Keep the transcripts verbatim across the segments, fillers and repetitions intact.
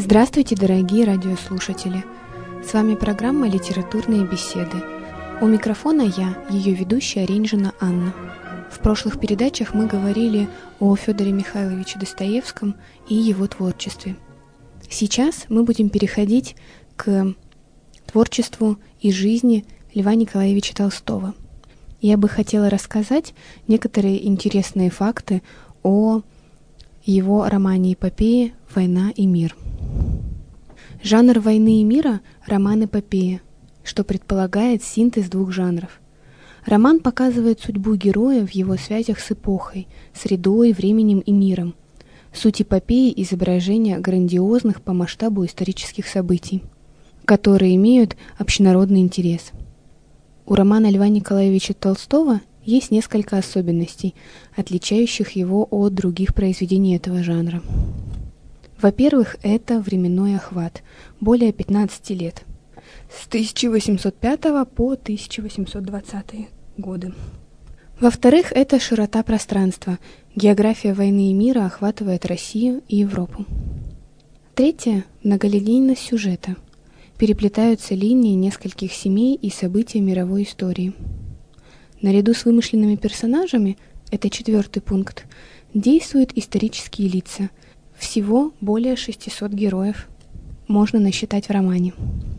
Здравствуйте, дорогие радиослушатели! С вами программа «Литературные беседы». У микрофона я, ее ведущая Ренжина Анна. В прошлых передачах мы говорили о Федоре Михайловиче Достоевском и его творчестве. Сейчас мы будем переходить к творчеству и жизни Льва Николаевича Толстого. Я бы хотела рассказать некоторые интересные факты о его романе-эпопее «Война и мир». Жанр «Войны и мира» — роман-эпопея, что предполагает синтез двух жанров. Роман показывает судьбу героя в его связях с эпохой, средой, временем и миром. Суть эпопеи — изображение грандиозных по масштабу исторических событий, которые имеют общенародный интерес. У романа Льва Николаевича Толстого есть несколько особенностей, отличающих его от других произведений этого жанра. Во-первых, это временной охват, более пятнадцати лет, с тысяча восемьсот пятого по тысяча восемьсот двадцатые годы. Во-вторых, это широта пространства, география войны и мира охватывает Россию и Европу. Третье – многолинейность сюжета, переплетаются линии нескольких семей и события мировой истории. Наряду с вымышленными персонажами, это четвертый пункт, действуют исторические лица. Всего более шестисот героев можно насчитать в романе.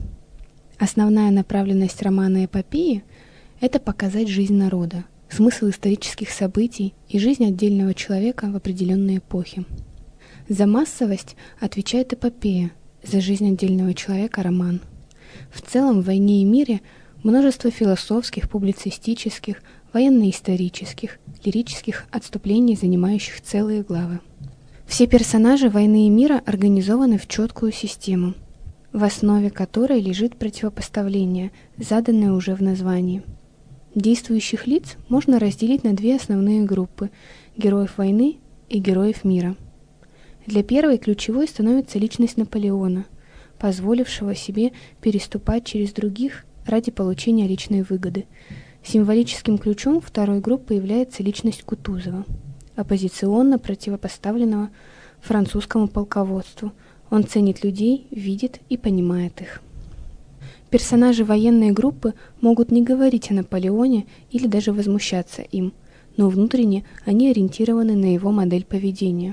Основная направленность романа-эпопеи – это показать жизнь народа, смысл исторических событий и жизнь отдельного человека в определенной эпохе. За массовость отвечает эпопея, за жизнь отдельного человека – роман. В целом в «Войне и мире» множество философских, публицистических, военно-исторических, лирических отступлений, занимающих целые главы. Все персонажи «Войны и мира» организованы в четкую систему, в основе которой лежит противопоставление, заданное уже в названии. Действующих лиц можно разделить на две основные группы – героев войны и героев мира. Для первой ключевой становится личность Наполеона, позволившего себе переступать через других ради получения личной выгоды. Символическим ключом второй группы является личность Кутузова, оппозиционно противопоставленного французскому полководству. Он ценит людей, видит и понимает их. Персонажи военной группы могут не говорить о Наполеоне или даже возмущаться им, но внутренне они ориентированы на его модель поведения.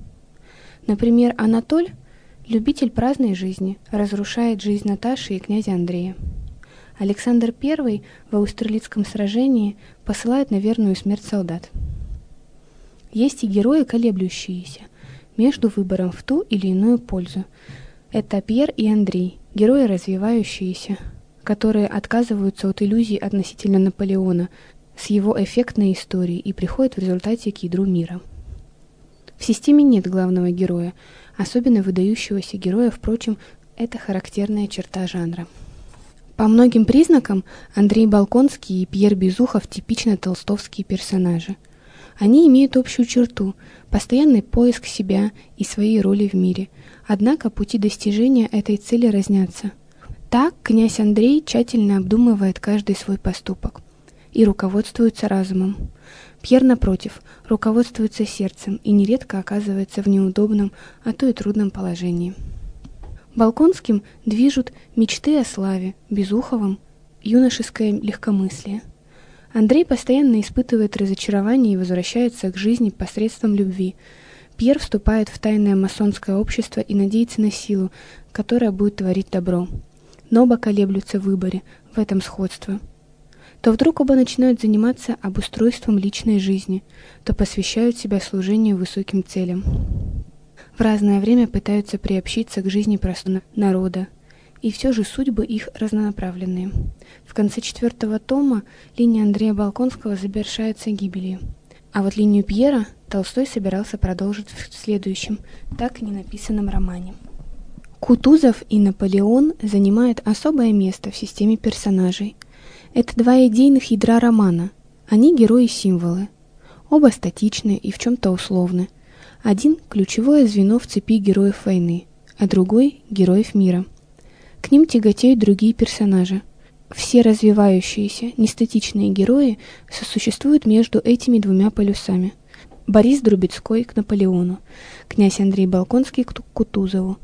Например, Анатоль, любитель праздной жизни, разрушает жизнь Наташи и князя Андрея. Александр Первый в Аустерлицком сражении посылает на верную смерть солдат. Есть и герои, колеблющиеся между выбором в ту или иную пользу. Это Пьер и Андрей, герои развивающиеся, которые отказываются от иллюзий относительно Наполеона с его эффектной историей и приходят в результате к ядру мира. В системе нет главного героя, особенно выдающегося героя, впрочем, это характерная черта жанра. По многим признакам Андрей Болконский и Пьер Безухов типично толстовские персонажи. Они имеют общую черту – постоянный поиск себя и своей роли в мире, однако пути достижения этой цели разнятся. Так князь Андрей тщательно обдумывает каждый свой поступок и руководствуется разумом. Пьер, напротив, руководствуется сердцем и нередко оказывается в неудобном, а то и трудном положении. Болконским движут мечты о славе, Безуховым – юношеское легкомыслие. Андрей постоянно испытывает разочарование и возвращается к жизни посредством любви. Пьер вступает в тайное масонское общество и надеется на силу, которая будет творить добро. Но оба колеблются в выборе, в этом сходство. То вдруг оба начинают заниматься обустройством личной жизни, то посвящают себя служению высоким целям. В разное время пытаются приобщиться к жизни простого народа, и все же судьбы их разнонаправленные. В конце четвертого тома линия Андрея Болконского завершается гибелью, а вот линию Пьера Толстой собирался продолжить в следующем, так и не написанном романе. Кутузов и Наполеон занимают особое место в системе персонажей. Это два идейных ядра романа, они герои-символы. Оба статичны и в чем-то условны. Один – ключевое звено в цепи героев войны, а другой – героев мира. К ним тяготеют другие персонажи. Все развивающиеся, нестатичные герои сосуществуют между этими двумя полюсами. Борис Друбецкой к Наполеону, князь Андрей Болконский к Кутузову,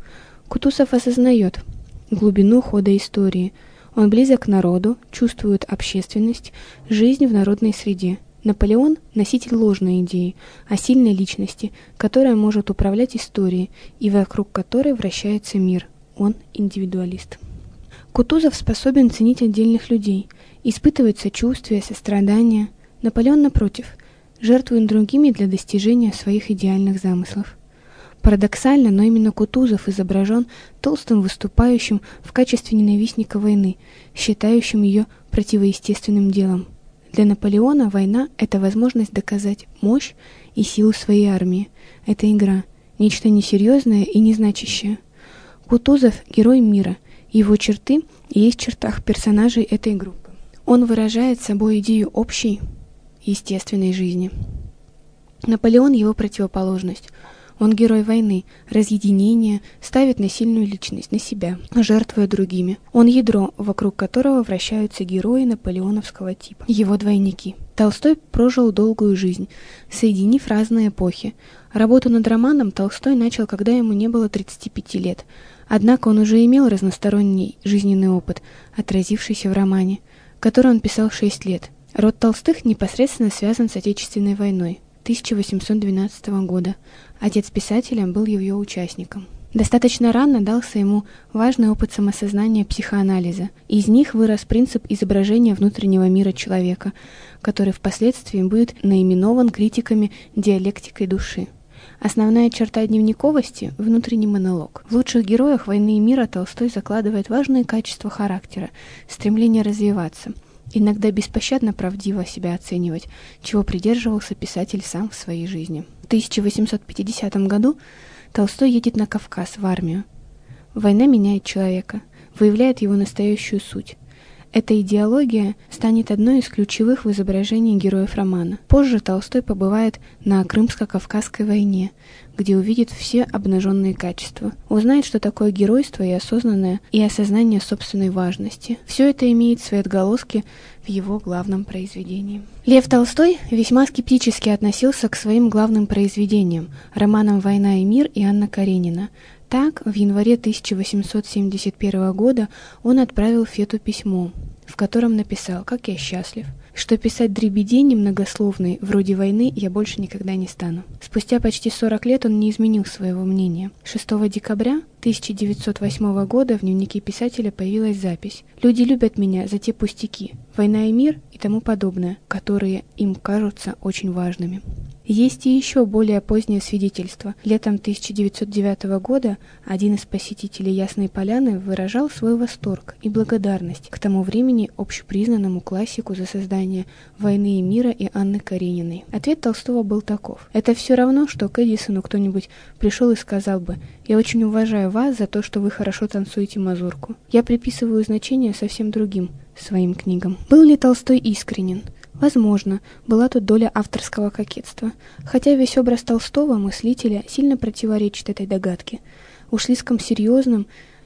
Кутузов осознает глубину хода истории. Он близок к народу, чувствует общественность, жизнь в народной среде. Наполеон – носитель ложной идеи о сильной личности, которая может управлять историей и вокруг которой вращается мир. Он индивидуалист. Кутузов способен ценить отдельных людей, испытывать сочувствие, сострадание. Наполеон, напротив, жертвует другими для достижения своих идеальных замыслов. Парадоксально, но именно Кутузов изображен толстым выступающим в качестве ненавистника войны, считающим ее противоестественным делом. Для Наполеона война – это возможность доказать мощь и силу своей армии. Это игра, нечто несерьезное и незначащее. Кутузов – герой мира, его черты есть в чертах персонажей этой группы. Он выражает собой идею общей, естественной жизни. Наполеон – его противоположность. Он герой войны, разъединения, ставит насильную личность на себя, жертвуя другими. Он ядро, вокруг которого вращаются герои наполеоновского типа, его двойники. Толстой прожил долгую жизнь, соединив разные эпохи. Работу над романом Толстой начал, когда ему не было тридцати пяти лет. Однако он уже имел разносторонний жизненный опыт, отразившийся в романе, который он писал в шесть лет. Род Толстых непосредственно связан с Отечественной войной тысяча восемьсот двенадцатого года. Отец писателя был ее участником. Достаточно рано дался ему важный опыт самосознания психоанализа. Из них вырос принцип изображения внутреннего мира человека, который впоследствии будет наименован критиками диалектикой души. Основная черта дневниковости – внутренний монолог. В лучших героях «Войны и мира» Толстой закладывает важные качества характера, стремление развиваться, иногда беспощадно правдиво себя оценивать, чего придерживался писатель сам в своей жизни. В тысяча восемьсот пятидесятом году Толстой едет на Кавказ, в армию. Война меняет человека, выявляет его настоящую суть. Эта идеология станет одной из ключевых в изображении героев романа. Позже Толстой побывает на Крымско-Кавказской войне, где увидит все обнаженные качества, узнает, что такое геройство и осознанное, и осознание собственной важности. Все это имеет свои отголоски в его главном произведении. Лев Толстой весьма скептически относился к своим главным произведениям, романам «Война и мир» и «Анна Каренина». Так, в январе тысяча восемьсот семьдесят первого года он отправил Фету письмо, в котором написал: «Как я счастлив, что писать дребедень немногословный, вроде «Войны», я больше никогда не стану». Спустя почти сорок лет он не изменил своего мнения. шестого декабря тысяча девятьсот восьмого года в дневнике писателя появилась запись: «Люди любят меня за те пустяки, война и мир и тому подобное, которые им кажутся очень важными». Есть и еще более позднее свидетельство. Летом тысяча девятьсот девятого года один из посетителей Ясной Поляны выражал свой восторг и благодарность к тому времени общепризнанному классику за создание «Войны и мира» и Анны Карениной. Ответ Толстого был таков: «Это все равно, что к Эдисону кто-нибудь пришел и сказал бы: «Я очень уважаю вас за то, что вы хорошо танцуете мазурку. Я приписываю значение совсем другим своим книгам». Был ли Толстой искренен? Возможно, была тут доля авторского кокетства, хотя весь образ Толстого, мыслителя, сильно противоречит этой догадке. Уж слишком серьезным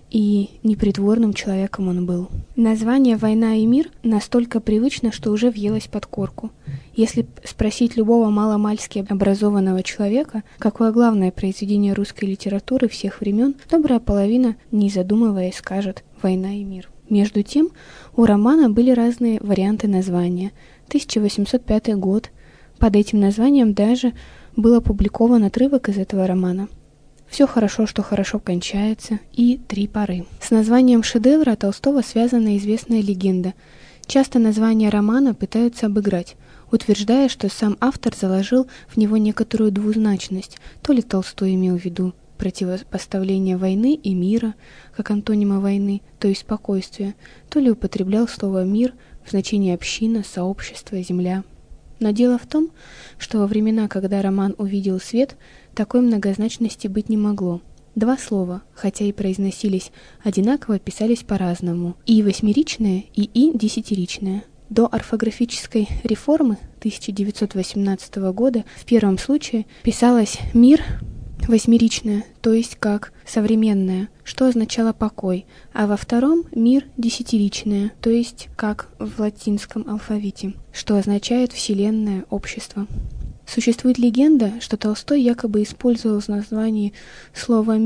и непритворным человеком он был. Название «Война и мир» настолько привычно, что уже въелось под корку. Если спросить любого маломальски образованного человека, какое главное произведение русской литературы всех времен, добрая половина, не задумываясь, скажет «Война и мир». Между тем, у романа были разные варианты названия. тысяча восемьсот пятый год. Под этим названием даже был опубликован отрывок из этого романа. «Все хорошо, что хорошо кончается» и «Три поры». С названием шедевра Толстого связана известная легенда. Часто название романа пытаются обыграть, утверждая, что сам автор заложил в него некоторую двузначность. То ли Толстой имел в виду противопоставление войны и мира, как антонима войны, то есть спокойствия, то ли употреблял слово «мир» в значении община, сообщество, земля. Но дело в том, что во времена, когда роман увидел свет, такой многозначности быть не могло. Два слова, хотя и произносились одинаково, писались по-разному: «и» восьмеричное и «и» десятиричное. До орфографической реформы тысяча девятьсот восемнадцатого года в первом случае писалось «мир» восьмеричное, то есть как современное, что означало покой, а во втором мир десятиричное, то есть как в латинском алфавите, что означает вселенная, общество. Существует легенда, что Толстой якобы использовал в названии слово «мир»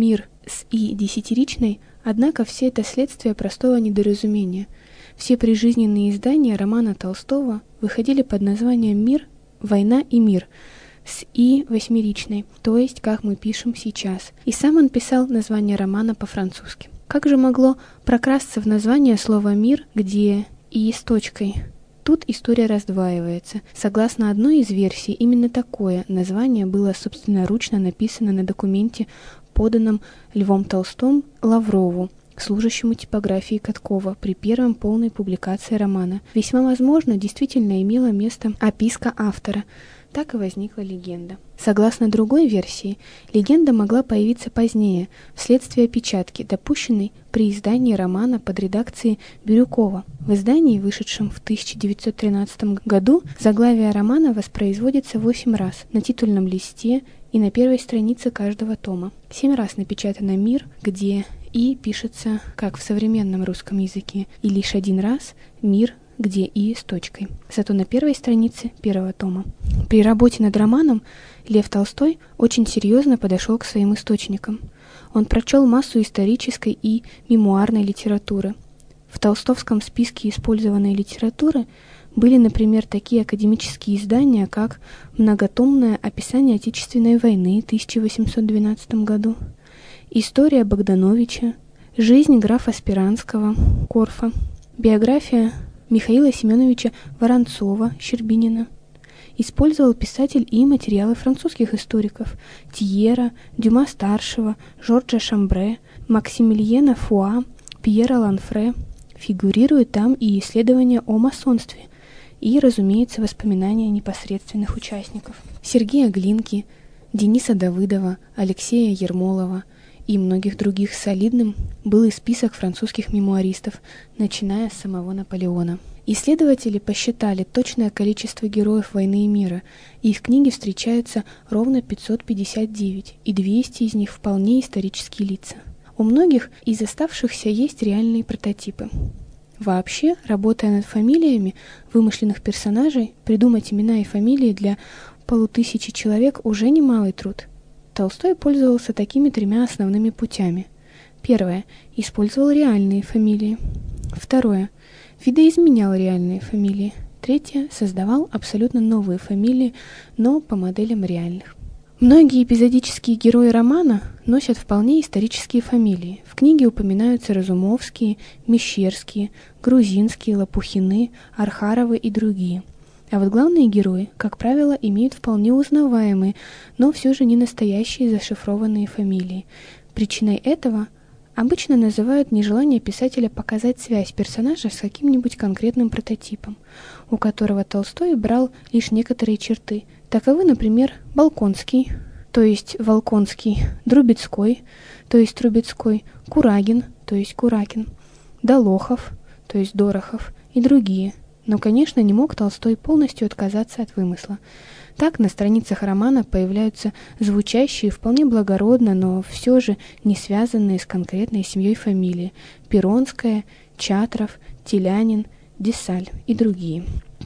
с «и» десятиричной, однако все это следствие простого недоразумения. Все прижизненные издания романа Толстого выходили под названием «Мир», «Война» и «Мир» с «и» восьмеричной, то есть как мы пишем сейчас. И сам он писал название романа по-французски. Как же могло прокрасться в название слово «мир», где «и» с точкой? Тут история раздваивается. Согласно одной из версий, именно такое название было собственноручно написано на документе, поданном Львом Толстым Лаврову, служащему типографии Каткова, при первой полной публикации романа. Весьма возможно, действительно имела место описка автора. Так и возникла легенда. Согласно другой версии, легенда могла появиться позднее, вследствие опечатки, допущенной при издании романа под редакцией Бирюкова. В издании, вышедшем в тысяча девятьсот тринадцатом году, заглавие романа воспроизводится восемь раз на титульном листе и на первой странице каждого тома. Семь раз напечатано «Мир», где «и» пишется, как в современном русском языке, и лишь один раз «Мир», где «и» с точкой. Зато на первой странице первого тома. При работе над романом Лев Толстой очень серьезно подошел к своим источникам. Он прочел массу исторической и мемуарной литературы. В толстовском списке использованной литературы были, например, такие академические издания, как «Многотомное описание Отечественной войны» в тысяча восемьсот двенадцатом году, «История Богдановича», «Жизнь графа Спиранского», Корфа, биография Михаила Семеновича Воронцова-Щербинина. Использовал писатель и материалы французских историков Тьера, Дюма-старшего, Жоржа Шамбре, Максимилиена Фуа, Пьера Ланфре. Фигурируют там и исследования о масонстве, и, разумеется, воспоминания непосредственных участников. Сергея Глинки, Дениса Давыдова, Алексея Ермолова и многих других. Солидным был и список французских мемуаристов, начиная с самого Наполеона. Исследователи посчитали точное количество героев «Войны и мира», и в книге встречаются ровно пятьсот пятьдесят девять, и двести из них вполне исторические лица. У многих из оставшихся есть реальные прототипы. Вообще, работая над фамилиями вымышленных персонажей, придумать имена и фамилии для полутысячи человек уже немалый труд. Толстой пользовался такими тремя основными путями. Первое. Использовал реальные фамилии. Второе. Видоизменял реальные фамилии. Третье. Создавал абсолютно новые фамилии, но по моделям реальных. Многие эпизодические герои романа носят вполне исторические фамилии. В книге упоминаются Разумовские, Мещерские, Грузинские, Лопухины, Архаровы и другие. А вот главные герои, как правило, имеют вполне узнаваемые, но все же не настоящие зашифрованные фамилии. Причиной этого обычно называют нежелание писателя показать связь персонажа с каким-нибудь конкретным прототипом, у которого Толстой брал лишь некоторые черты. Таковы, например, Балконский, то есть Волконский, Друбецкой, то есть Трубецкой, Курагин, то есть Куракин, Долохов, то есть Дорохов и другие. Но, конечно, не мог Толстой полностью отказаться от вымысла. Так на страницах романа появляются звучащие вполне благородно, но все же не связанные с конкретной семьей фамилии: Перонская, Чатров, Телянин, Десаль и другие.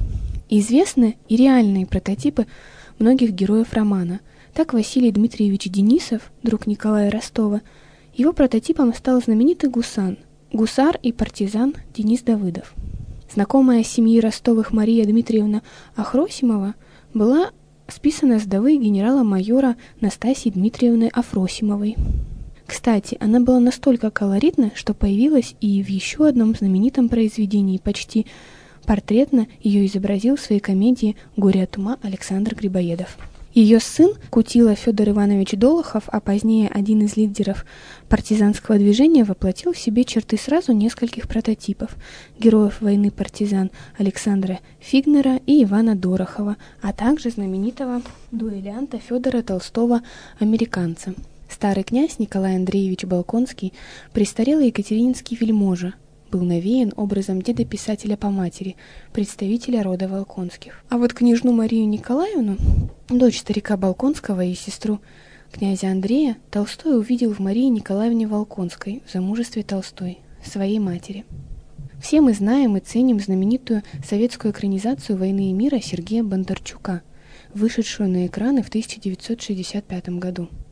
Известны и реальные прототипы многих героев романа. Так Василий Дмитриевич Денисов, друг Николая Ростова, его прототипом стал знаменитый гусан, гусар и партизан Денис Давыдов. Знакомая семьи Ростовых Мария Дмитриевна Афросимова была списана с вдовы генерала-майора Настасьи Дмитриевны Афросимовой. Кстати, она была настолько колоритна, что появилась и в еще одном знаменитом произведении, почти портретно ее изобразил в своей комедии «Горе от ума» Александр Грибоедов. Ее сын Кутила Федор Иванович Долохов, а позднее один из лидеров партизанского движения, воплотил в себе черты сразу нескольких прототипов героев войны партизан Александра Фигнера и Ивана Дорохова, а также знаменитого дуэлянта Федора Толстого «Американца». Старый князь Николай Андреевич Балконский, престарелый екатерининский вельможа, был навеян образом деда писателя по матери, представителя рода Волконских. А вот княжну Марию Николаевну, дочь старика Балконского и сестру князя Андрея, Толстой увидел в Марии Николаевне Волконской в замужестве Толстой, своей матери. Все мы знаем и ценим знаменитую советскую экранизацию «Войны и мира» Сергея Бондарчука, вышедшую на экраны в тысяча девятьсот шестьдесят пятом году.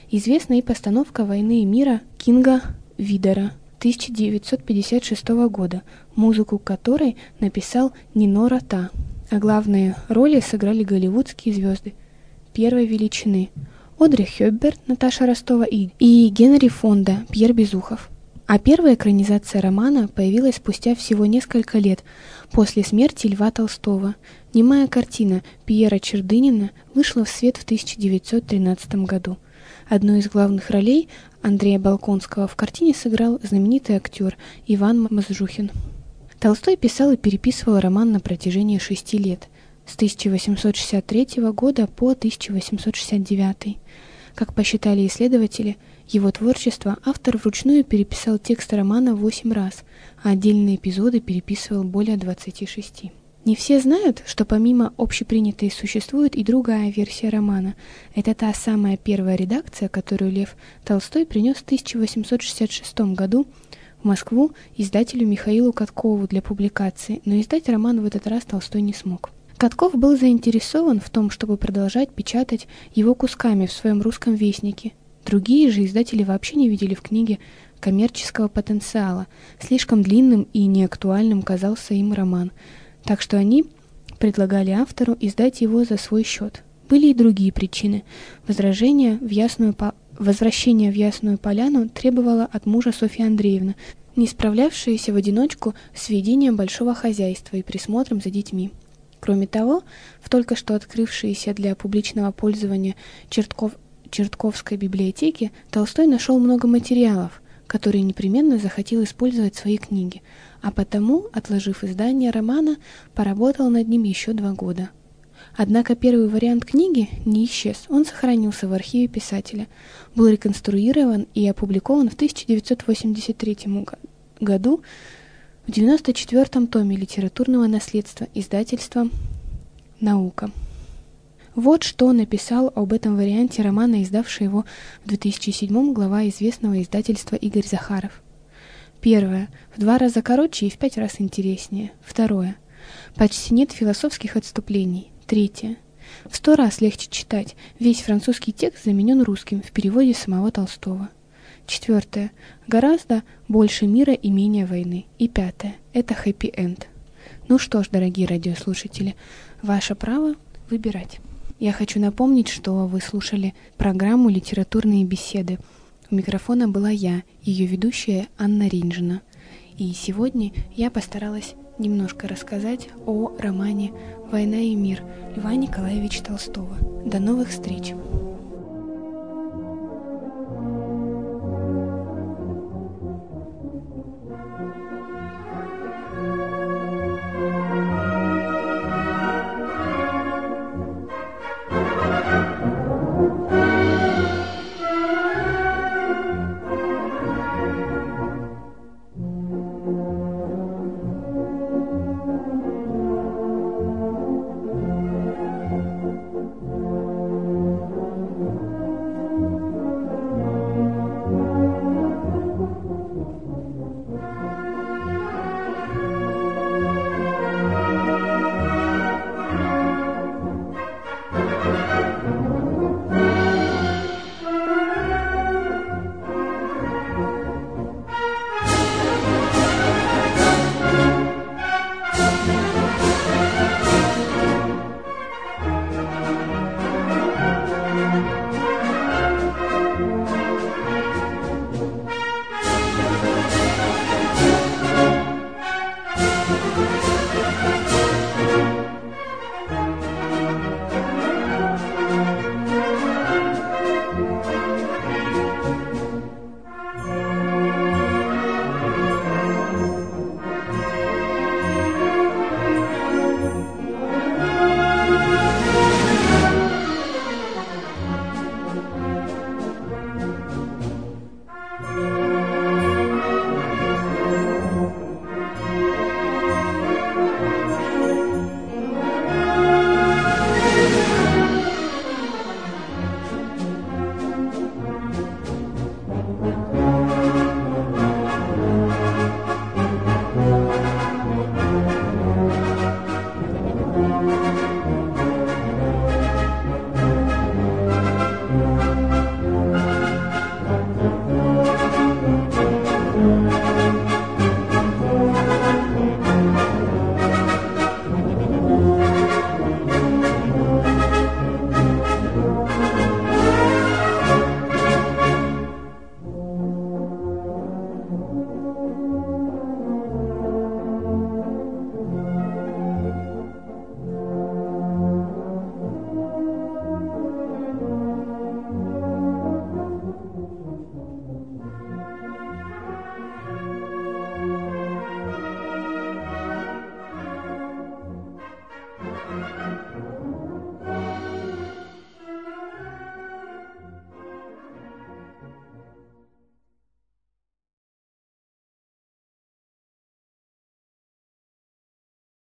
Известна и постановка «Войны и мира» Кинга Видера тысяча девятьсот пятьдесят шестого года, музыку которой написал Нино Рота, а главные роли сыграли голливудские звезды первой величины Одри Хёпберн, Наташа Ростова и, и Генри Фонда, Пьер Безухов. А первая экранизация романа появилась спустя всего несколько лет после смерти Льва Толстого. Немая картина Пьера Чердынина вышла в свет в тысяча девятьсот тринадцатом году. Одну из главных ролей Андрея Болконского в картине сыграл знаменитый актер Иван Мазжухин. Толстой писал и переписывал роман на протяжении шести лет, с тысяча восемьсот шестьдесят третьего года по тысяча восемьсот шестьдесят девятый. Как посчитали исследователи, его творчество автор вручную переписал текст романа восемь раз, а отдельные эпизоды переписывал более двадцати шести. Не все знают, что помимо общепринятой существует и другая версия романа. Это та самая первая редакция, которую Лев Толстой принес в тысяча восемьсот шестьдесят шестом году в Москву издателю Михаилу Каткову для публикации, но издать роман в этот раз Толстой не смог. Катков был заинтересован в том, чтобы продолжать печатать его кусками в своем русском вестнике. Другие же издатели вообще не видели в книге коммерческого потенциала, слишком длинным и неактуальным казался им роман, так что они предлагали автору издать его за свой счет. Были и другие причины. Возражение в Ясную по... Возвращение в Ясную Поляну требовала от мужа Софья Андреевна, не справлявшаяся в одиночку с ведением большого хозяйства и присмотром за детьми. Кроме того, в только что открывшейся для публичного пользования Чертков... Чертковской библиотеке Толстой нашел много материалов, которые непременно захотел использовать в своей книге, а потому, отложив издание романа, поработал над ним еще два года. Однако первый вариант книги не исчез, он сохранился в архиве писателя, был реконструирован и опубликован в тысяча девятьсот восемьдесят третьем году в девяносто четвёртом томе литературного наследства издательства «Наука». Вот что написал об этом варианте романа, издавший его в две тысячи седьмом глава известного издательства Игорь Захаров. Первое. В два раза короче и в пять раз интереснее. Второе. Почти нет философских отступлений. Третье. В сто раз легче читать. Весь французский текст заменен русским в переводе самого Толстого. Четвертое. Гораздо больше мира и менее войны. И пятое. Это хэппи-энд. Ну что ж, дорогие радиослушатели, ваше право выбирать. Я хочу напомнить, что вы слушали программу «Литературные беседы». У микрофона была я, ее ведущая Анна Ринжина. И сегодня я постаралась немножко рассказать о романе «Война и мир» Льва Николаевича Толстого. До новых встреч!